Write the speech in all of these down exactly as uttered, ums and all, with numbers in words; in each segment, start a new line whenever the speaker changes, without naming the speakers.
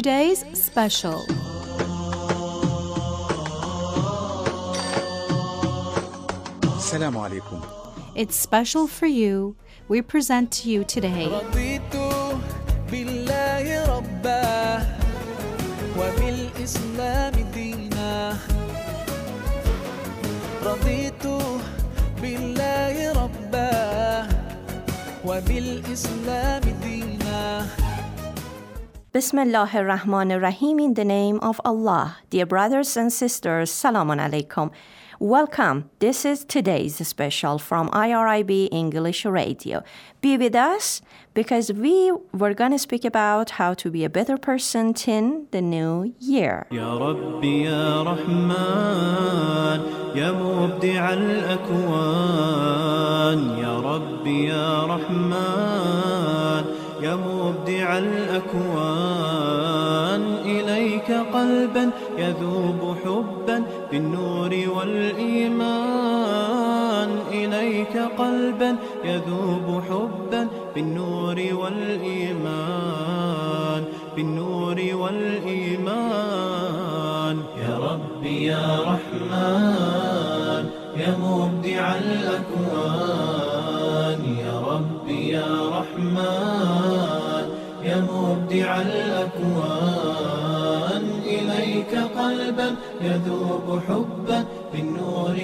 today's special.
Assalamu alaikum.
It's special for you. We present to you today
رضيت بالله ربا وبالإسلام دينا رضيت بالله ربا وبالإسلام دينا.
Bismillah ar-Rahman ar-Rahim, in the name of Allah. Dear brothers and sisters, Salamun alaikum. Welcome. This is today's special from I R I B English Radio. Be with us because we were going to speak about how to be a better person in the new year.
يا ربي يا رحمن يا مبدع الأكوان يا ربي يا رحمن يا مبدع الأكوان إليك قلبا يذوب حبا بالنور والإيمان إليك قلبا يذوب حبا بالنور والإيمان بالنور والإيمان. يا ربي يا رحمن يا مبدع الأكوان يا ربي يا رحمن يا مبدع الأكوان إليك قلبا يذوب حبا بالنور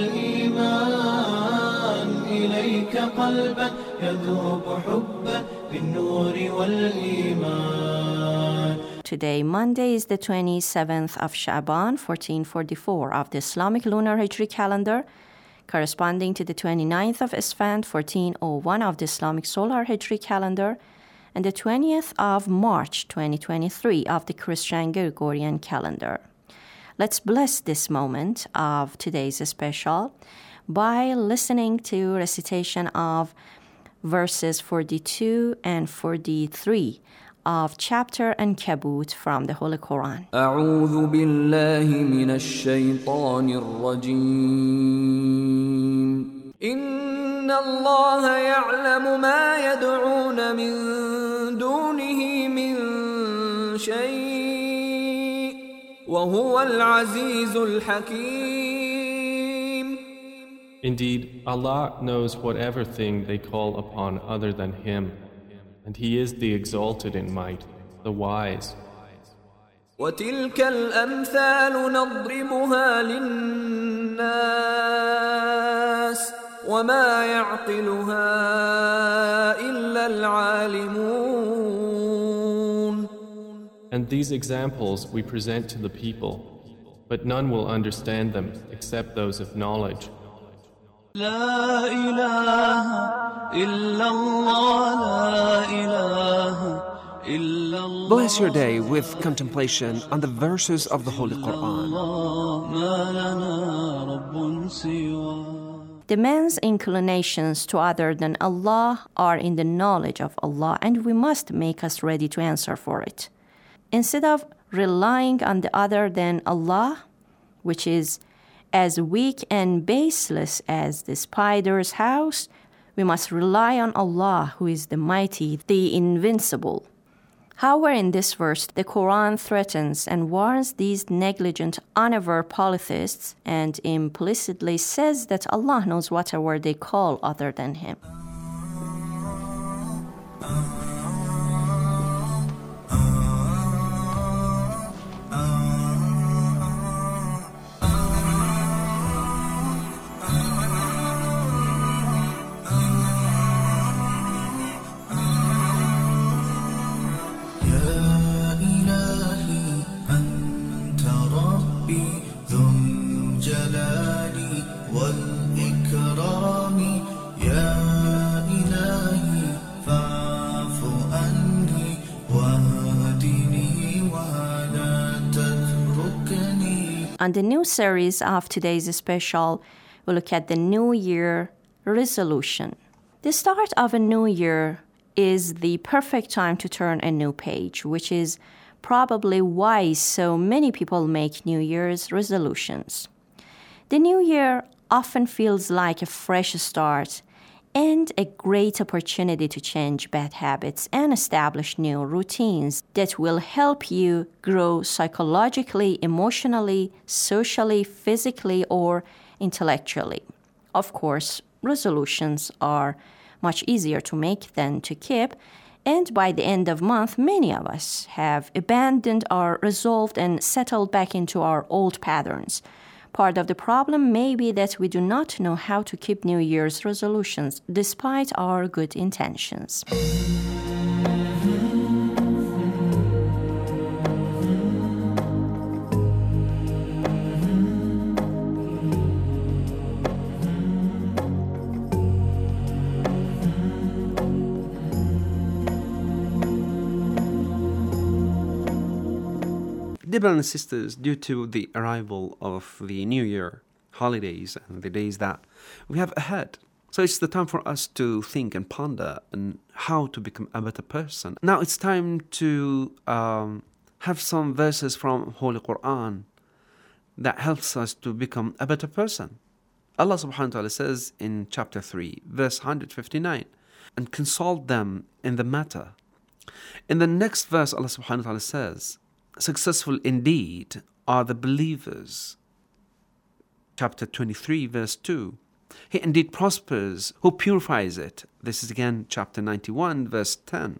والإيمان إليك قلبا يذوب حبا بالنور والإيمان.
Today, Monday, is the twenty-seventh of Sha'ban, fourteen forty-four of the Islamic lunar Hijri calendar, corresponding to the twenty-ninth of Isfand, fourteen oh one of the Islamic solar Hijri calendar, and the twentieth of March, twenty twenty-three of the Christian Gregorian calendar. Let's bless this moment of today's special by listening to recitation of verses forty-two and forty-three of chapter Ankabut from the Holy Quran.
أعوذ بالله من الشيطان الرجيم إن الله يعلم ما يدعون من دونه من شيء وهو العزيز الحكيم.
Indeed, Allah knows whatever thing they call upon other than Him, and He is the exalted in might, the wise.
وتلك الأمثال نضربها للناس وما يعقلها إلا العالمون.
And these examples we present to the people, but none will understand them except those of knowledge.
لا إله إلا الله لا إله إلا الله.
Bless your day with contemplation on the verses of the Holy Quran.
ما لنا رب سواه.
The man's inclinations to other than Allah are in the knowledge of Allah, and we must make us ready to answer for it. Instead of relying on the other than Allah, which is as weak and baseless as the spider's house, we must rely on Allah, who is the mighty, the invincible. However, in this verse, the Quran threatens and warns these negligent, unaware polytheists and implicitly says that Allah knows whatever they call other than Him. On the new series of today's special, we'll look at the New Year resolution. The start of a new year is the perfect time to turn a new page, which is probably why so many people make New Year's resolutions. The new year often feels like a fresh start, and a great opportunity to change bad habits and establish new routines that will help you grow psychologically, emotionally, socially, physically, or intellectually. Of course, resolutions are much easier to make than to keep, and by the end of month, many of us have abandoned our resolve and settled back into our old patterns. Part of the problem may be that we do not know how to keep New Year's resolutions despite our good intentions.
Dear brothers and sisters, due to the arrival of the New Year holidays and the days that we have ahead, so it's the time for us to think and ponder on how to become a better person. Now it's time to um, have some verses from Holy Quran that helps us to become a better person. Allah subhanahu wa ta'ala says in chapter three, verse one hundred fifty-nine, and consult them in the matter. In the next verse, Allah subhanahu wa ta'ala says, successful indeed are the believers. Chapter twenty-three, verse two. He indeed prospers who purifies it. This is again chapter ninety-one, verse ten.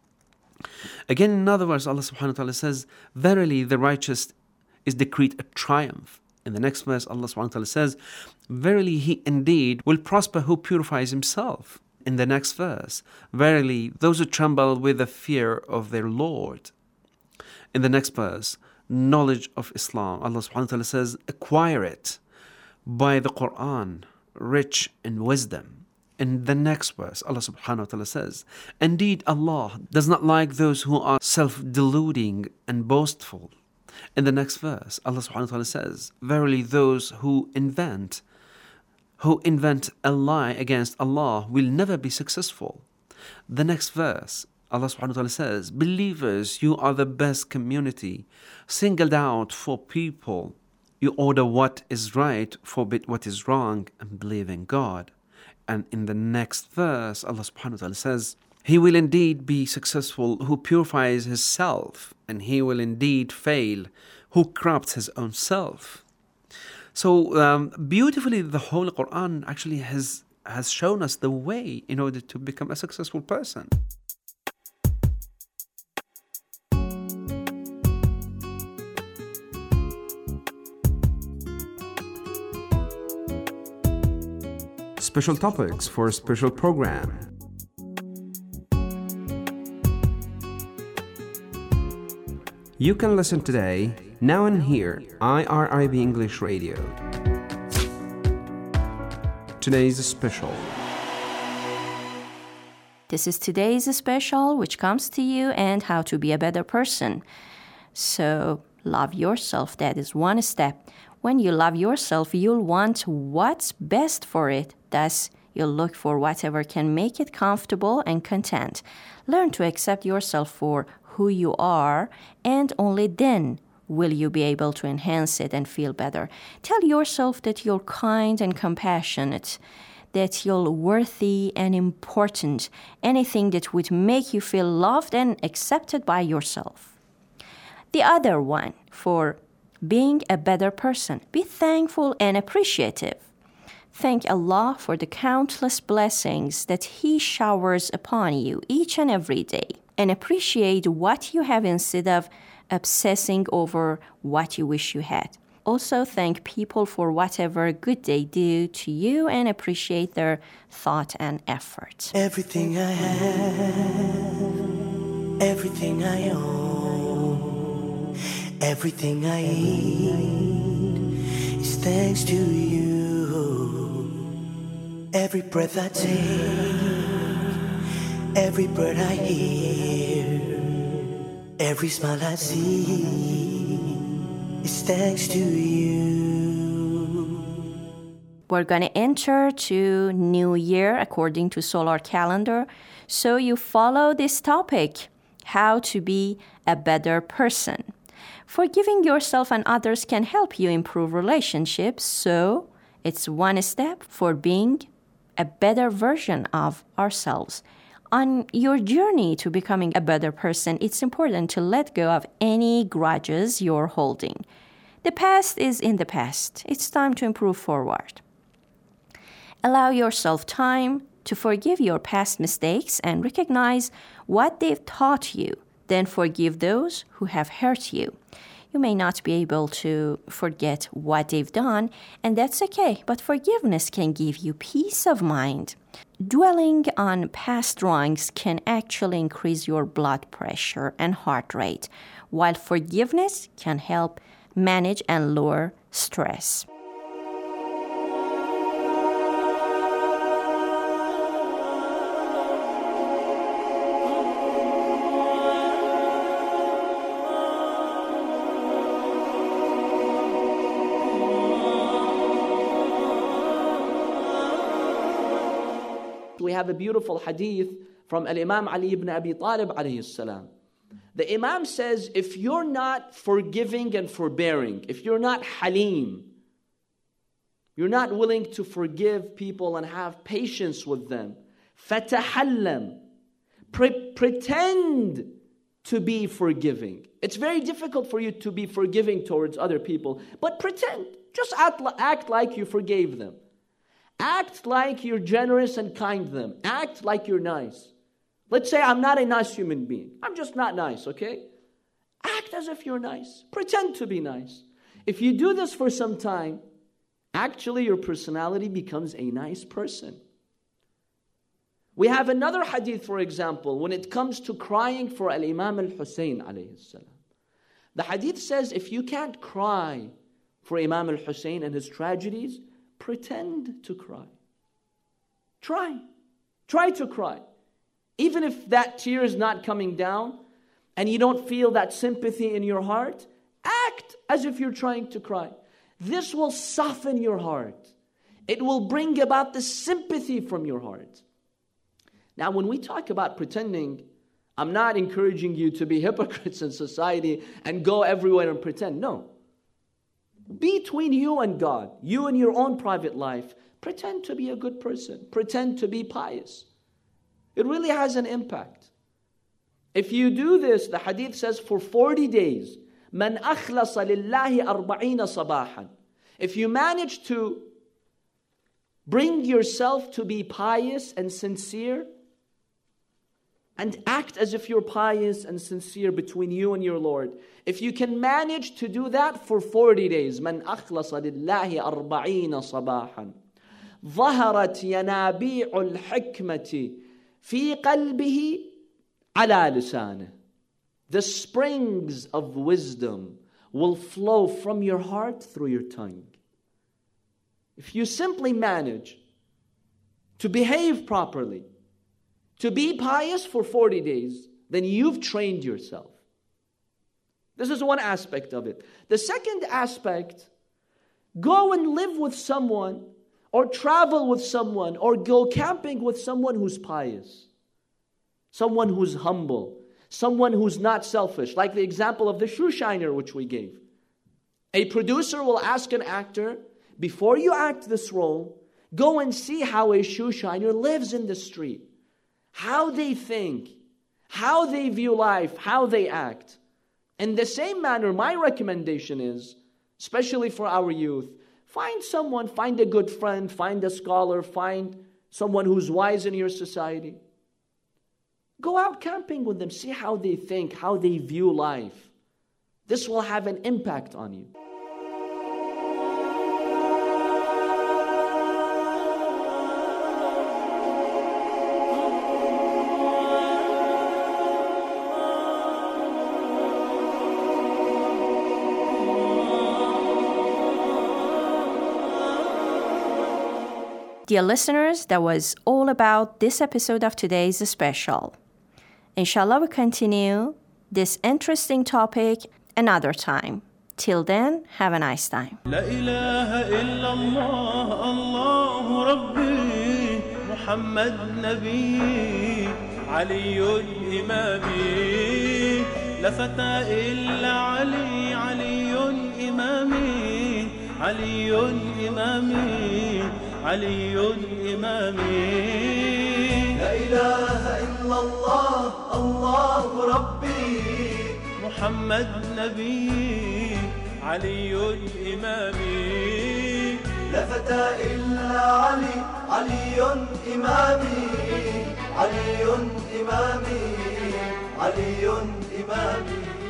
Again in another verse, Allah subhanahu wa ta'ala says, verily the righteous is decreed a triumph. In the next verse, Allah subhanahu wa ta'ala says, verily he indeed will prosper who purifies himself. In the next verse, verily those who tremble with the fear of their Lord. In the next verse, knowledge of Islam, Allah subhanahu wa ta'ala says, acquire it by the Quran, rich in wisdom. In the next verse, Allah subhanahu wa ta'ala says, indeed Allah does not like those who are self-deluding and boastful. In the next verse, Allah subhanahu wa ta'ala says, verily those who invent, who invent a lie against Allah will never be successful. The next verse, Allah subhanahu wa ta'ala says, believers, you are the best community, singled out for people. You order what is right, forbid what is wrong, and believe in God. And in the next verse, Allah subhanahu wa ta'ala says, he will indeed be successful who purifies his self, and he will indeed fail who corrupts his own self. So um, beautifully, the Holy Quran actually has, has shown us the way in order to become a successful person. Special topics for a special program. You can listen today, now and here, I R I B English Radio. Today's special.
This is today's special, which comes to you and how to be a better person. So, love yourself. That is one step. When you love yourself, you'll want what's best for it. Thus, you'll look for whatever can make it comfortable and content. Learn to accept yourself for who you are, and only then will you be able to enhance it and feel better. Tell yourself that you're kind and compassionate, that you're worthy and important, anything that would make you feel loved and accepted by yourself. The other one, for being a better person, be thankful and appreciative. Thank Allah for the countless blessings that He showers upon you each and every day, and appreciate what you have instead of obsessing over what you wish you had. Also, thank people for whatever good they do to you and appreciate their thought and effort.
Everything I have, everything I own, everything I eat is thanks to you. Every breath I take, every bird I hear, every smile I see is thanks to you.
We're going to enter to New Year according to solar calendar. So you follow this topic, how to be a better person. Forgiving yourself and others can help you improve relationships. So it's one step for being a better version of ourselves. On your journey to becoming a better person, it's important to let go of any grudges you're holding. The past is in the past. It's time to improve forward. Allow yourself time to forgive your past mistakes and recognize what they've taught you. Then forgive those who have hurt you. You may not be able to forget what they've done, and that's okay, but forgiveness can give you peace of mind. Dwelling on past wrongs can actually increase your blood pressure and heart rate, while forgiveness can help manage and lower stress.
We have a beautiful hadith from Al-Imam Ali ibn Abi Talib alayhi salam. The Imam says, if you're not forgiving and forbearing, if you're not halim, you're not willing to forgive people and have patience with them, fatahallam, Pre- pretend to be forgiving. It's very difficult for you to be forgiving towards other people, but pretend, just act, act like you forgave them. Act like you're generous and kind to them. Act like you're nice. Let's say I'm not a nice human being. I'm just not nice, okay? Act as if you're nice. Pretend to be nice. If you do this for some time, actually your personality becomes a nice person. We have another hadith, for example, when it comes to crying for Al-Imam Al-Hussein alayhi salam. The hadith says, if you can't cry for Imam Al-Hussein and his tragedies, pretend to cry. Try. Try to cry. Even if that tear is not coming down and you don't feel that sympathy in your heart, act as if you're trying to cry. This will soften your heart. It will bring about the sympathy from your heart. Now, when we talk about pretending, I'm not encouraging you to be hypocrites in society and go everywhere and pretend. No. Between you and God, you and your own private life, pretend to be a good person. Pretend to be pious. It really has an impact. If you do this, the hadith says for forty days, مَنْ أَخْلَصَ لِلَّهِ أَرْبَعِينَ صَبَاحًا. If you manage to bring yourself to be pious and sincere, and act as if you're pious and sincere between you and your Lord. If you can manage to do that for forty days, مَنْ أَخْلَصَ لِلَّهِ أَرْبَعِينَ صَبَاحًا ظَهَرَتْ يَنَابِيعُ الْحِكْمَةِ فِي قَلْبِهِ عَلَى لِسَانِهِ. The springs of wisdom will flow from your heart through your tongue. If you simply manage to behave properly, to be pious for forty days, then you've trained yourself. This is one aspect of it. The second aspect, go and live with someone, or travel with someone, or go camping with someone who's pious. Someone who's humble. Someone who's not selfish. Like the example of the shoe shiner which we gave. A producer will ask an actor, before you act this role, go and see how a shoe shiner lives in the street. How they think, how they view life, how they act. In the same manner, my recommendation is, especially for our youth, find someone, find a good friend, find a scholar, find someone who's wise in your society. Go out camping with them, see how they think, how they view life. This will have an impact on you.
Dear listeners, that was all about this episode of today's special. Inshallah, we continue this interesting topic another time. Till then, have a nice time.
لا إله إلا الله الله ربي محمد نبي علي إمامي لا فتى إلا علي علي إمامي علي إمامي علي إمامي.
لا إله إلا الله الله ربي
محمد نبي علي إمامي.
لا فتى إلا علي علي إمامي علي إمامي علي إمامي.